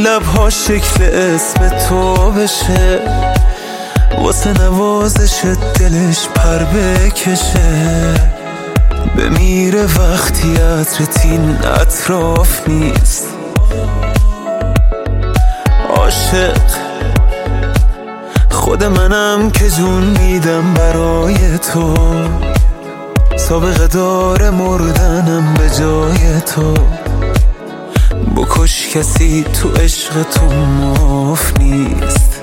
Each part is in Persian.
لبها شکل اسم تو بشه، واسه نوازش دلش پر بکشه. بمیره وقتی عطرت این اطراف نیست. عاشق خود منم که جون میدم برای تو، سابقه داره مردنم به جای تو. بکش کسی تو عشق تو معاف نیست.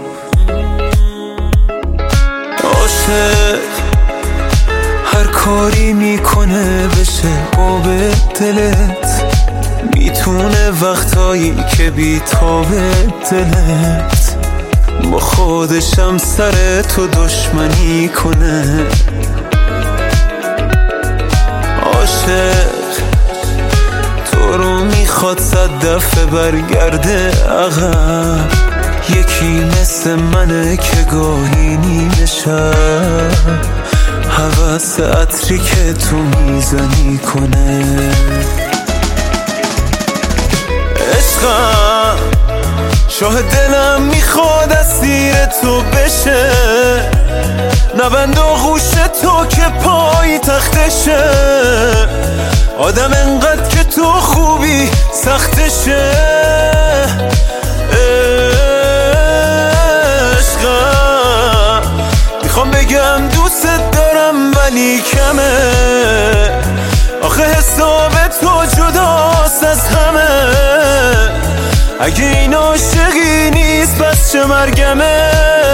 عاشق هر کاری میکنه بشه باب دلت، میتونه وقتایی که بی‌تاب دلت با خودشم سر تو دشمنی کنه. عاشق تو رو میخواد 100 دفعه برگرده عقب، یکی مثل منه که گاهی نیمه شب هوس عطری که تو میزنی کنه. عشقم شاه دلم میخواد اسیر تو بشه، نبند آغوش تو که پای تختشه. آدم انقدر که تو خوبی سختشه. عشقم میخوام بگم دوست دارم ولی کمه، آخه حساب تو جداست از همه. اگه این عاشقی نیست پس چه مرگمه.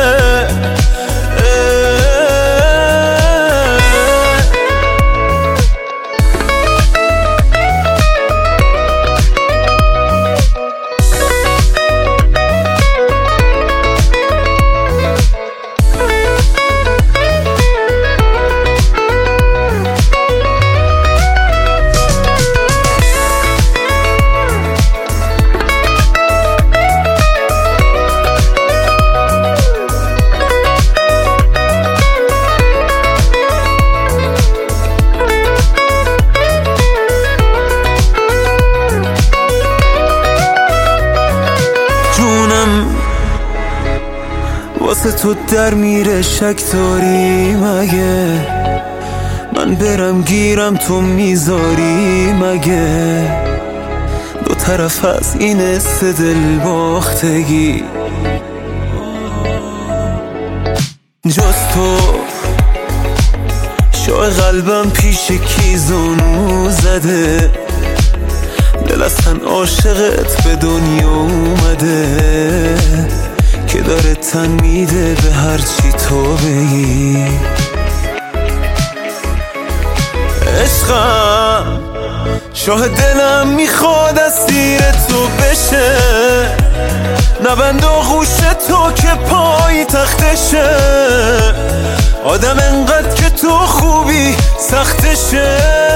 جونم واسه تو در میره، شک داری مگه؟ من برم گیرم تو میذاری مگه؟ دو طرف از این دل باختگی، جز تو شاه قلبم پیش کی زانو زده. دل اصلا عاشقت به دنیا اومده که داره تن میده به هرچی تو بگی. عشقم شاه دلم میخواد اسیر تو بشه، نبند آغوش تو که پای تختشه. آدم انقدر که تو خوبی سختشه.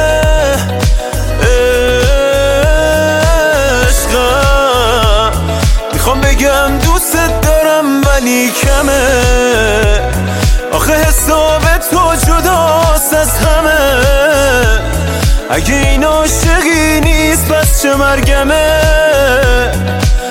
میخوام بگم دوست دارم ولی کمه، آخه حساب تو جداست از همه. اگه این عاشقی نیست پس چه مرگمه.